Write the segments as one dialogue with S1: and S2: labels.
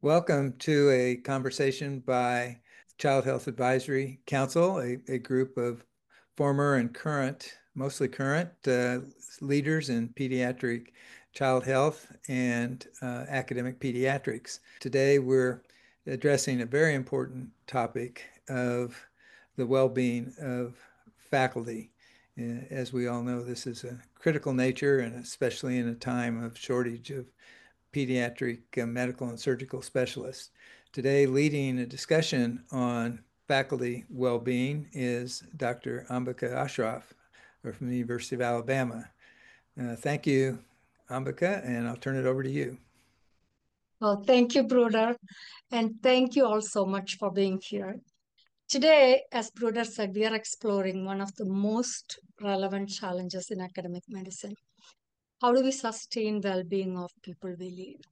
S1: Welcome to a conversation by Child Health Advisory Council, a group of former and current, mostly current leaders in pediatric child health and academic pediatrics. Today, we're addressing a very important topic of the well-being of faculty. As we all know, this is a critical nature, and especially in a time of shortage of pediatric medical and surgical specialists. Today, leading a discussion on faculty well-being is Dr. Ambika Ashraf from the University of Alabama. Thank you, Ambika, and I'll turn it over to you.
S2: Well, thank you, Bruder, and thank you all so much for being here. Today, as Bruder said, we are exploring one of the most relevant challenges in academic medicine. How do we sustain well-being of people we lead?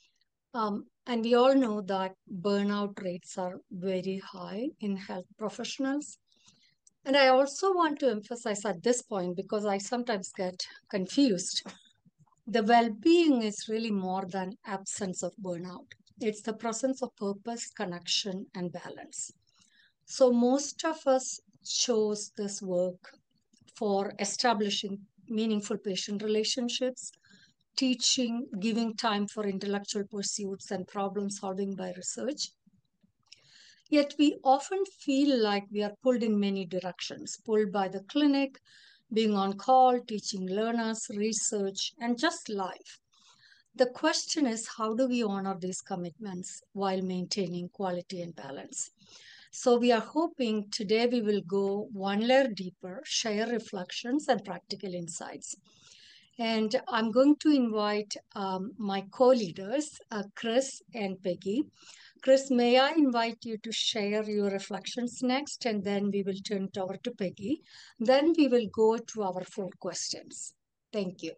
S2: And we all know that burnout rates are very high in health professionals. And I also want to emphasize at this point, because I sometimes get confused, the well-being is really more than absence of burnout. It's the presence of purpose, connection, and balance. So most of us chose this work for establishing meaningful patient relationships, teaching, giving time for intellectual pursuits and problem solving by research. Yet we often feel like we are pulled in many directions, pulled by the clinic, being on call, teaching learners, research, and just life. The question is, how do we honor these commitments while maintaining quality and balance? So we are hoping today we will go one layer deeper, share reflections and practical insights. And I'm going to invite my co-leaders, Chris and Peggy. Chris, may I invite you to share your reflections next, and then we will turn it over to Peggy. Then we will go to our 4 questions. Thank you.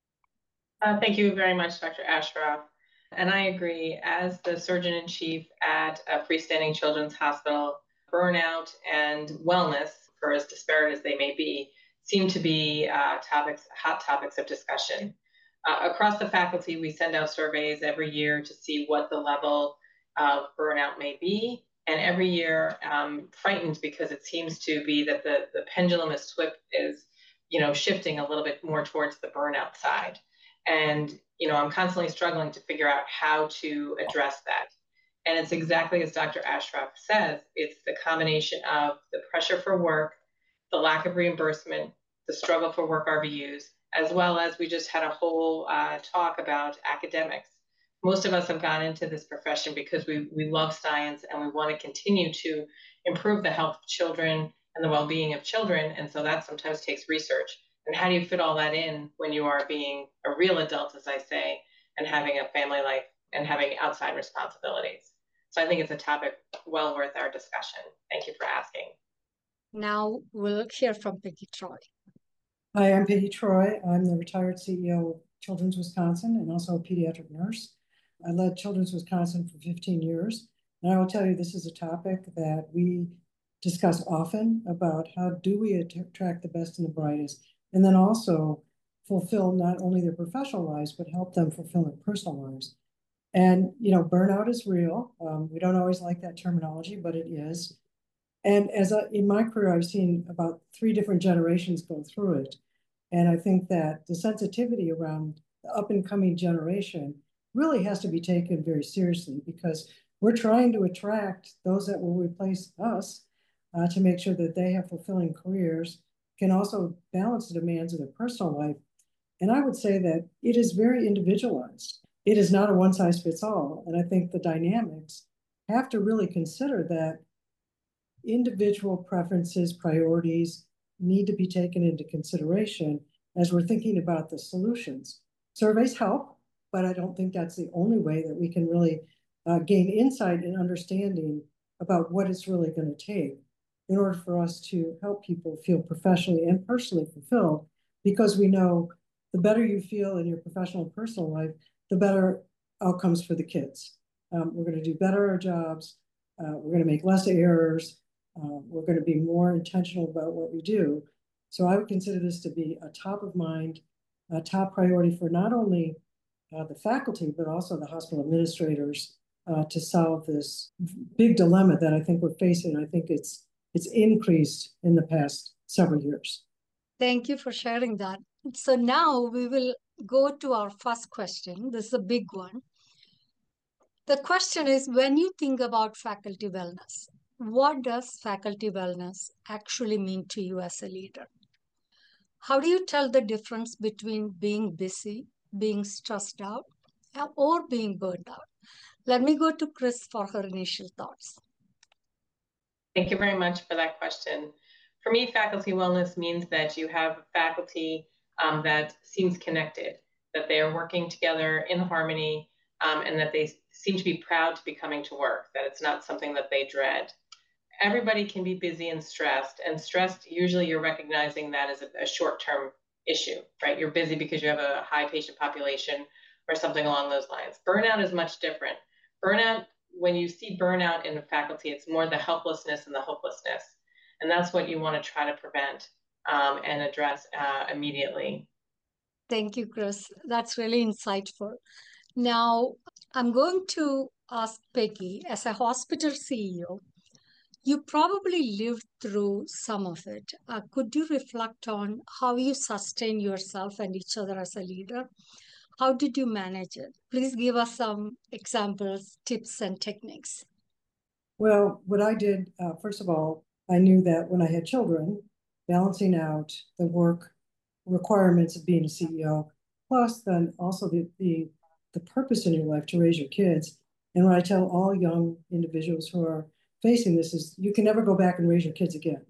S3: Thank you very much, Dr. Ashraf. And I agree, as the surgeon-in-chief at a freestanding children's hospital, burnout and wellness, for as disparate as they may be, seem to be hot topics of discussion. Across the faculty, we send out surveys every year to see what the level of burnout may be. And every year, frightened because it seems to be that the pendulum is shifting a little bit more towards the burnout side. And, I'm constantly struggling to figure out how to address that. And it's exactly as Dr. Ashraf says, it's the combination of the pressure for work, the lack of reimbursement, the struggle for work RVUs, as well as we just had a whole talk about academics. Most of us have gone into this profession because we love science and we want to continue to improve the health of children and the well-being of children. And so that sometimes takes research. And how do you fit all that in when you are being a real adult, as I say, and having a family life and having outside responsibilities? So I think it's a topic well worth our discussion. Thank you for asking.
S2: Now we'll hear from Peggy Troy.
S4: Hi, I'm Peggy Troy. I'm the retired CEO of Children's Wisconsin and also a pediatric nurse. I led Children's Wisconsin for 15 years. And I will tell you, this is a topic that we discuss often about how do we attract the best and the brightest, and then also fulfill not only their professional lives, but help them fulfill their personal lives. And, burnout is real. We don't always like that terminology, but it is. And in my career, I've seen about 3 different generations go through it. And I think that the sensitivity around the up-and-coming generation really has to be taken very seriously, because we're trying to attract those that will replace us to make sure that they have fulfilling careers, can also balance the demands of their personal life. And I would say that it is very individualized. It is not a one-size-fits-all. And I think the dynamics have to really consider that individual preferences, priorities need to be taken into consideration as we're thinking about the solutions. Surveys help, but I don't think that's the only way that we can really gain insight and understanding about what it's really going to take in order for us to help people feel professionally and personally fulfilled, because we know the better you feel in your professional and personal life, the better outcomes for the kids. We're going to do better at our jobs. We're going to make less errors. We're going to be more intentional about what we do. So I would consider this to be a top of mind, a top priority for not only the faculty, but also the hospital administrators to solve this big dilemma that I think we're facing. I think it's increased in the past several years.
S2: Thank you for sharing that. So now we will go to our first question. This is a big one. The question is, when you think about faculty wellness, what does faculty wellness actually mean to you as a leader? How do you tell the difference between being busy, being stressed out, or being burned out? Let me go to Chris for her initial thoughts.
S3: Thank you very much for that question. For me, faculty wellness means that you have faculty that seems connected, that they are working together in harmony, and that they seem to be proud to be coming to work, that it's not something that they dread. Everybody can be busy and stressed, usually you're recognizing that as a short-term issue, right? You're busy because you have a high patient population or something along those lines. Burnout is much different. Burnout, when you see burnout in the faculty, it's more the helplessness and the hopelessness. And that's what you want to try to prevent and address immediately.
S2: Thank you, Chris. That's really insightful. Now, I'm going to ask Peggy, as a hospital CEO, you probably lived through some of it. Could you reflect on how you sustain yourself and each other as a leader? How did you manage it? Please give us some examples, tips, and techniques.
S4: Well, what I did, first of all, I knew that when I had children, balancing out the work requirements of being a CEO, plus then also the purpose in your life to raise your kids. And what I tell all young individuals who are facing this is you can never go back and raise your kids again.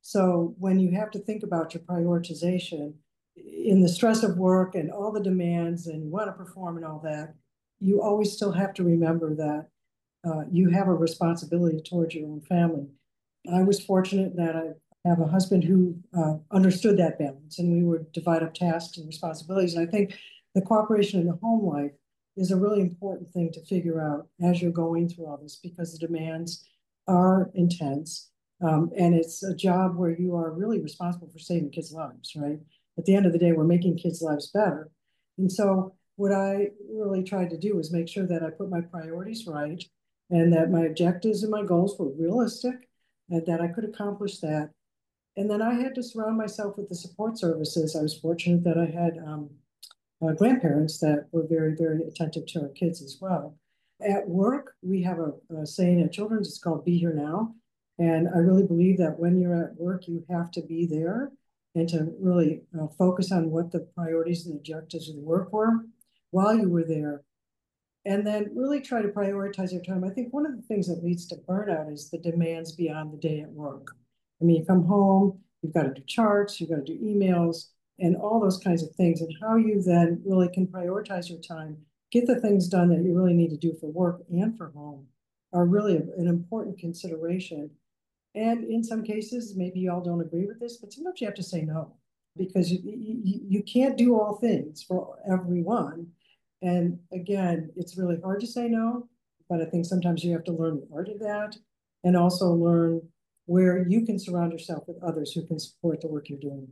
S4: So when you have to think about your prioritization in the stress of work and all the demands and you want to perform and all that, you always still have to remember that you have a responsibility towards your own family. I was fortunate that I have a husband who understood that balance, and we would divide up tasks and responsibilities. And I think the cooperation in the home life is a really important thing to figure out as you're going through all this, because the demands are intense. And it's a job where you are really responsible for saving kids' lives, right? At the end of the day, we're making kids' lives better. And so what I really tried to do was make sure that I put my priorities right and that my objectives and my goals were realistic and that I could accomplish that. And then I had to surround myself with the support services. I was fortunate that I had grandparents that were very, very attentive to our kids as well. At work, we have a saying at Children's, it's called Be Here Now. And I really believe that when you're at work, you have to be there and to really focus on what the priorities and objectives of the work were while you were there. And then really try to prioritize your time. I think one of the things that leads to burnout is the demands beyond the day at work. I mean, you come home, you've got to do charts, you've got to do emails, and all those kinds of things. And how you then really can prioritize your time, get the things done that you really need to do for work and for home are really an important consideration. And in some cases, maybe you all don't agree with this, but sometimes you have to say no, because you can't do all things for everyone. And again, it's really hard to say no, but I think sometimes you have to learn the art of that and also learn where you can surround yourself with others who can support the work you're doing.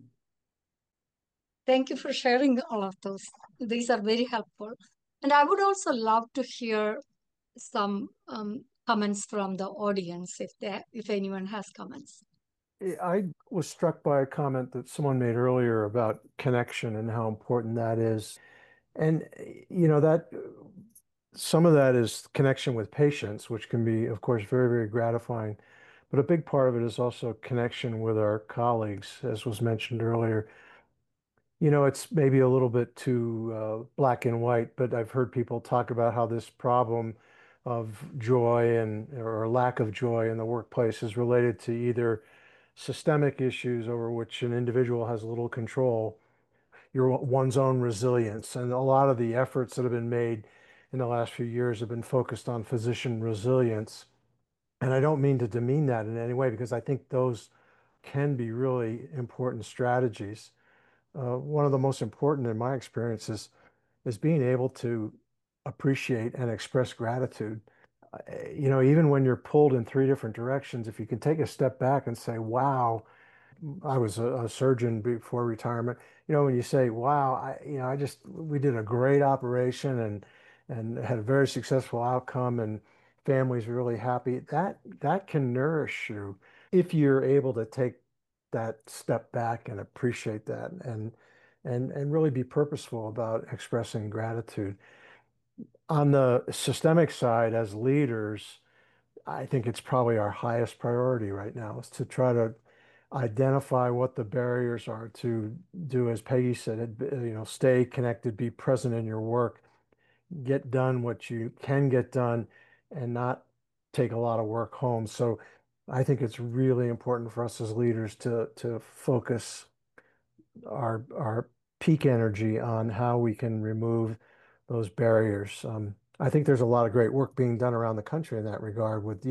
S2: Thank you for sharing all of those. These are very helpful. And I would also love to hear some comments from the audience if anyone has comments.
S5: I was struck by a comment that someone made earlier about connection and how important that is. And, you know, that some of that is connection with patients, which can be, of course, very, very gratifying. But a big part of it is also connection with our colleagues, as was mentioned earlier. You know, it's maybe a little bit too black and white, but I've heard people talk about how this problem of joy or lack of joy in the workplace is related to either systemic issues over which an individual has little control, one's own resilience. And a lot of the efforts that have been made in the last few years have been focused on physician resilience. And I don't mean to demean that in any way, because I think those can be really important strategies. One of the most important in my experience is being able to appreciate and express gratitude. You know, even when you're pulled in three different directions, if you can take a step back and say, wow, I was a surgeon before retirement. You know, when you say, wow, we did a great operation and had a very successful outcome, and families are really happy. That can nourish you if you're able to take that step back and appreciate that, and really be purposeful about expressing gratitude. On the systemic side, as leaders, I think it's probably our highest priority right now is to try to identify what the barriers are to do, as Peggy said, stay connected, be present in your work, get done what you can get done, and not take a lot of work home. So I think it's really important for us as leaders to focus our peak energy on how we can remove those barriers. I think there's a lot of great work being done around the country in that regard with,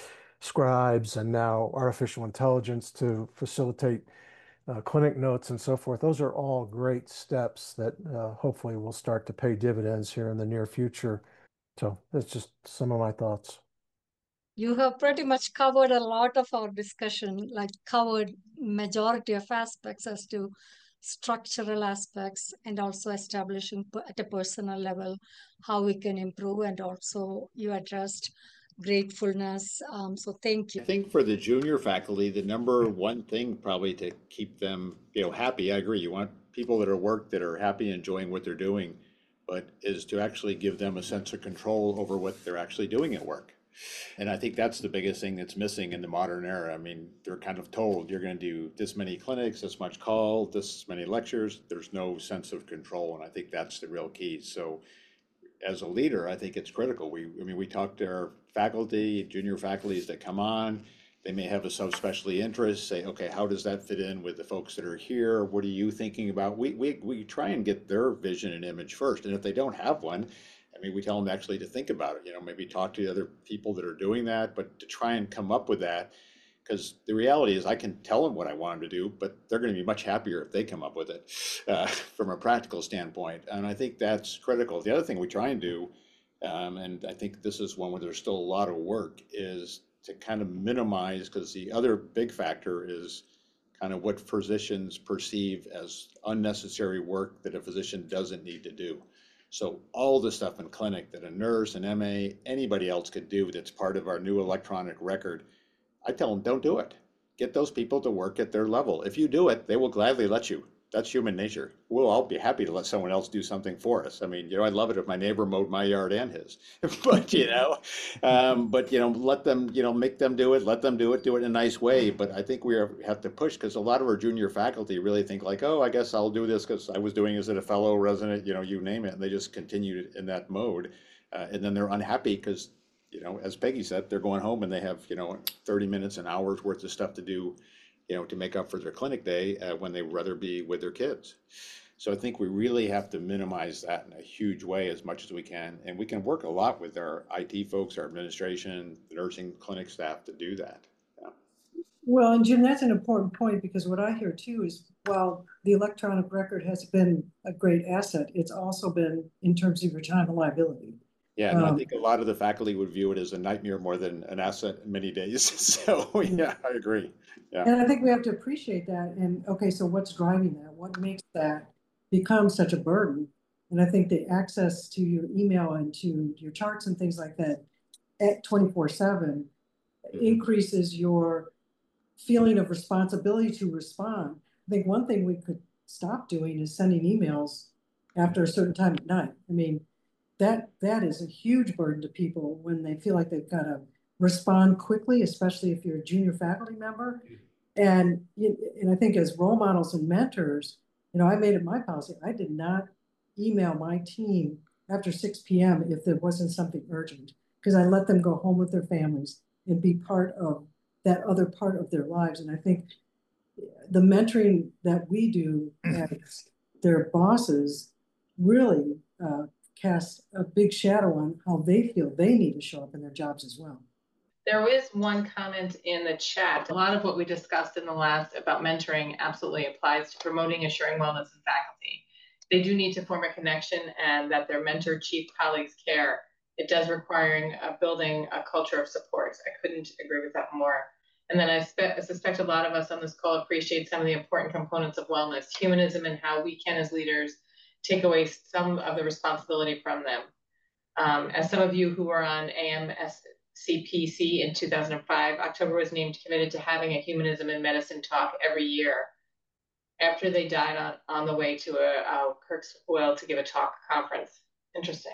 S5: scribes and now artificial intelligence to facilitate clinic notes and so forth. Those are all great steps that hopefully will start to pay dividends here in the near future. So that's just some of my thoughts.
S2: You have pretty much covered a lot of our discussion, like covered majority of aspects as to structural aspects and also establishing at a personal level how we can improve, and also you addressed gratefulness. So thank you.
S6: I think for the junior faculty, the number one thing probably to keep them, happy. I agree. You want people that are work that are happy, enjoying what they're doing, but is to actually give them a sense of control over what they're actually doing at work. And I think that's the biggest thing that's missing in the modern era. I mean, they're kind of told you're going to do this many clinics, this much call, this many lectures. There's no sense of control, and I think that's the real key. So as a leader, I think it's critical. We talk to our faculty, junior faculties that come on. They may have a subspecialty interest, say, okay, how does that fit in with the folks that are here? What are you thinking about? We try and get their vision and image first. And if they don't have one, we tell them actually to think about it, maybe talk to the other people that are doing that, but to try and come up with that. Because the reality is I can tell them what I want them to do, but they're going to be much happier if they come up with it from a practical standpoint. And I think that's critical. The other thing we try and do, and I think this is one where there's still a lot of work, is to kind of minimize, because the other big factor is kind of what physicians perceive as unnecessary work that a physician doesn't need to do. So all the stuff in clinic that a nurse, an MA, anybody else could do that's part of our new electronic record, I tell them, don't do it. Get those people to work at their level. If you do it, they will gladly let you. That's human nature. We'll all be happy to let someone else do something for us. I'd love it if my neighbor mowed my yard and his, but, let them, make them do it, let them do it in a nice way. But I think we have to push, because a lot of our junior faculty really think like, oh, I guess I'll do this because I was doing this as a fellow resident, you name it. And they just continue in that mode. And then they're unhappy because, as Peggy said, they're going home and they have, 30 minutes, an hour's worth of stuff to do, to make up for their clinic day when they would rather be with their kids. So I think we really have to minimize that in a huge way as much as we can. And we can work a lot with our IT folks, our administration, the nursing clinic staff to do that. Yeah.
S4: Well, and Jim, that's an important point, because what I hear too is, while the electronic record has been a great asset, it's also been, in terms of your time, a liability.
S6: Yeah, and I think a lot of the faculty would view it as a nightmare more than an asset in many days. So yeah, I agree. Yeah.
S4: And I think we have to appreciate that. And okay, so what's driving that? What makes that become such a burden? And I think the access to your email and to your charts and things like that at 24/7 increases your feeling of responsibility to respond. I think one thing we could stop doing is sending emails after a certain time at night. That is a huge burden to people when they feel like they've got to respond quickly, especially if you're a junior faculty member. And I think as role models and mentors, I made it my policy. I did not email my team after 6 p.m. if there wasn't something urgent, because I let them go home with their families and be part of that other part of their lives. And I think the mentoring that we do as their bosses really cast a big shadow on how they feel they need to show up in their jobs as well.
S3: There is one comment in the chat. A lot of what we discussed in the last about mentoring absolutely applies to promoting assuring wellness in faculty. They do need to form a connection, and that their mentor chief colleagues care. It does require building a culture of support. I couldn't agree with that more. And then I suspect a lot of us on this call appreciate some of the important components of wellness, humanism, and how we can, as leaders, take away some of the responsibility from them. As some of you who were on AMSCPC in 2005, October was named committed to having a humanism in medicine talk every year. After they died on the way to Kirksville to give a talk conference. Interesting.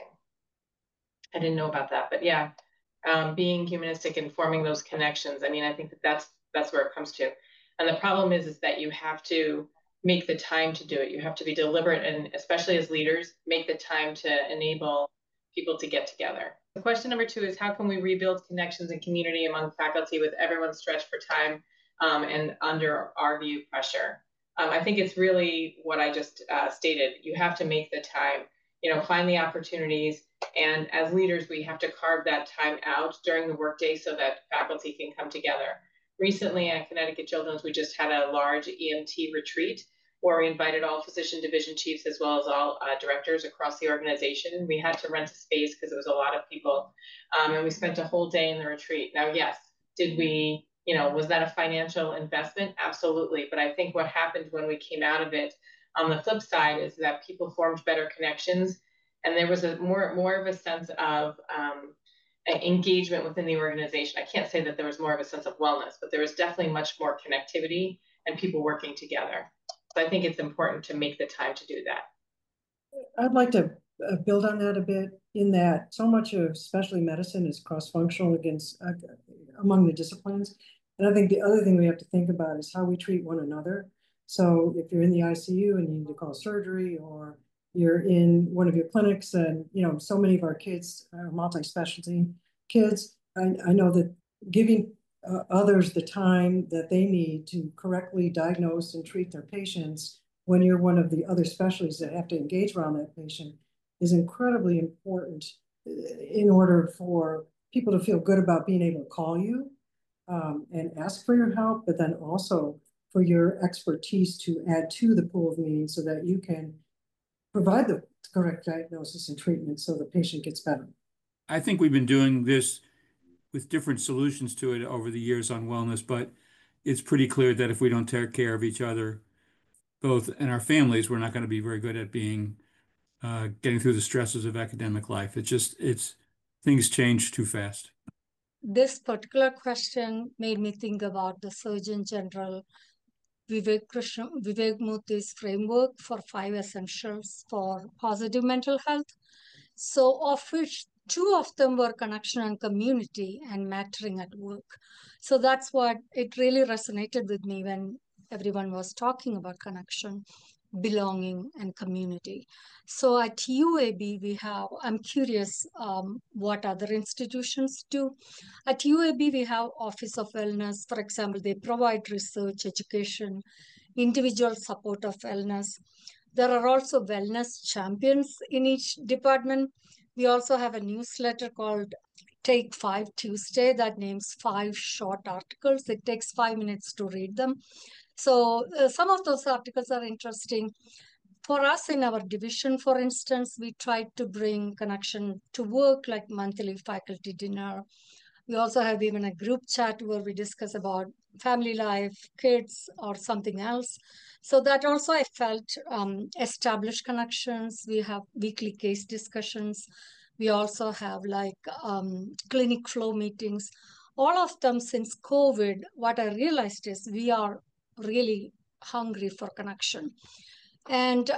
S3: I didn't know about that, but yeah, being humanistic and forming those connections. I mean, I think that's where it comes to. And the problem is that you have to make the time to do it. You have to be deliberate, and especially as leaders, make the time to enable people to get together. The question number 2 is, how can we rebuild connections and community among faculty with everyone stretched for time and under our view pressure? I think it's really what I just stated. You have to make the time, find the opportunities. And as leaders, we have to carve that time out during the workday so that faculty can come together. Recently at Connecticut Children's, we just had a large EMT retreat where we invited all physician division chiefs as well as all directors across the organization. We had to rent a space because it was a lot of people. And we spent a whole day in the retreat. Now, yes, did we, was that a financial investment? Absolutely. But I think what happened when we came out of it on the flip side is that people formed better connections. And there was a more of a sense of engagement within the organization. I can't say that there was more of a sense of wellness, but there was definitely much more connectivity and people working together. So I think it's important to make the time to do that.
S4: I'd like to build on that a bit, in that so much of especially medicine is cross-functional among the disciplines. And I think the other thing we have to think about is how we treat one another. So if you're in the ICU and you need to call surgery, or you're in one of your clinics, and so many of our kids are multi-specialty kids. I know that giving others the time that they need to correctly diagnose and treat their patients when you're one of the other specialties that have to engage around that patient is incredibly important in order for people to feel good about being able to call you and ask for your help, but then also for your expertise to add to the pool of needs so that you can provide the correct diagnosis and treatment so the patient gets better.
S7: I think we've been doing this with different solutions to it over the years on wellness, but it's pretty clear that if we don't take care of each other, both and our families, we're not going to be very good at getting through the stresses of academic life. Things change too fast.
S2: This particular question made me think about the Surgeon General Vivek Murthy's framework for 5 essentials for positive mental health. So of which 2 of them were connection and community and mattering at work. So that's what it really resonated with me when everyone was talking about connection, belonging, and community. So at UAB, I'm curious what other institutions do. At UAB, we have Office of Wellness. For example, they provide research, education, individual support of wellness. There are also wellness champions in each department. We also have a newsletter called Take 5 Tuesday that names 5 short articles. It takes 5 minutes to read them. So some of those articles are interesting. For us in our division, for instance, we tried to bring connection to work, like monthly faculty dinner. We also have even a group chat where we discuss about family life, kids, or something else. So that also I felt established connections. We have weekly case discussions. We also have clinic flow meetings. All of them since COVID, what I realized is we are really hungry for connection. And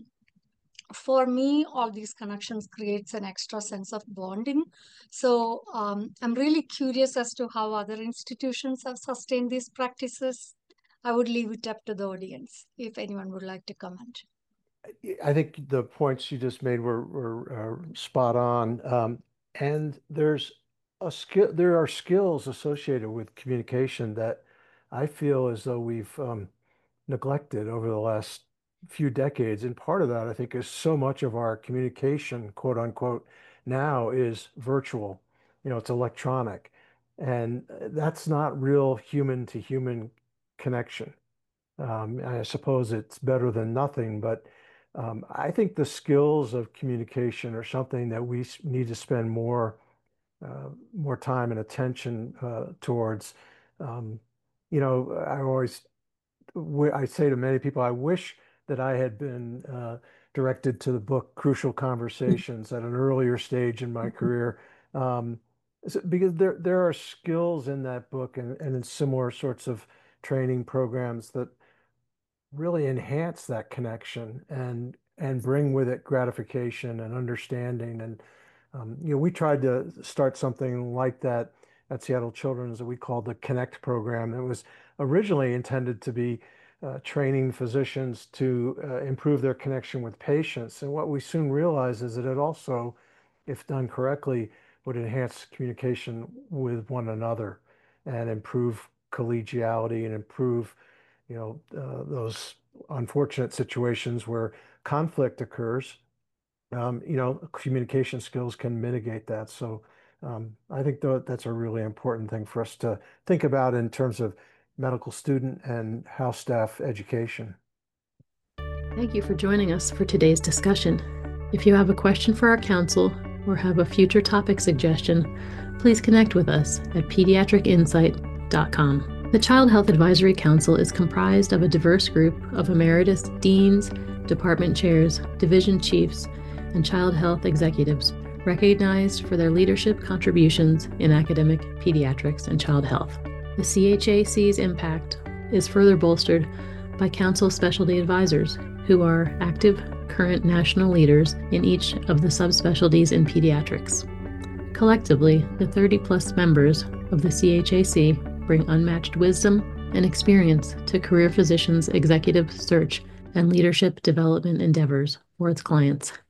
S2: for me, all these connections creates an extra sense of bonding. So I'm really curious as to how other institutions have sustained these practices. I would leave it up to the audience if anyone would like to comment.
S5: I think the points you just made were spot on. And there are skills associated with communication that I feel as though we've neglected over the last few decades. And part of that, I think, is so much of our communication, quote unquote, now is virtual. It's electronic. And that's not real human to human connection. I suppose it's better than nothing, but I think the skills of communication are something that we need to spend more time and attention towards. I say to many people, I wish that I had been directed to the book Crucial Conversations at an earlier stage in my career. Because there are skills in that book and in similar sorts of training programs that really enhance that connection and bring with it gratification and understanding. And we tried to start something like that at Seattle Children's that we called the Connect program. It was originally intended to be training physicians to improve their connection with patients. And what we soon realized is that it also, if done correctly, would enhance communication with one another and improve collegiality and improve, those unfortunate situations where conflict occurs. Communication skills can mitigate that. So I think that's a really important thing for us to think about in terms of medical student and house staff education.
S8: Thank you for joining us for today's discussion. If you have a question for our council or have a future topic suggestion, please connect with us at pediatricinsight.com. The Child Health Advisory Council is comprised of a diverse group of emeritus deans, department chairs, division chiefs, and child health executives recognized for their leadership contributions in academic pediatrics and child health. The CHAC's impact is further bolstered by council specialty advisors who are active current national leaders in each of the subspecialties in pediatrics. Collectively, the 30-plus members of the CHAC bring unmatched wisdom and experience to career physicians' executive search and leadership development endeavors for its clients.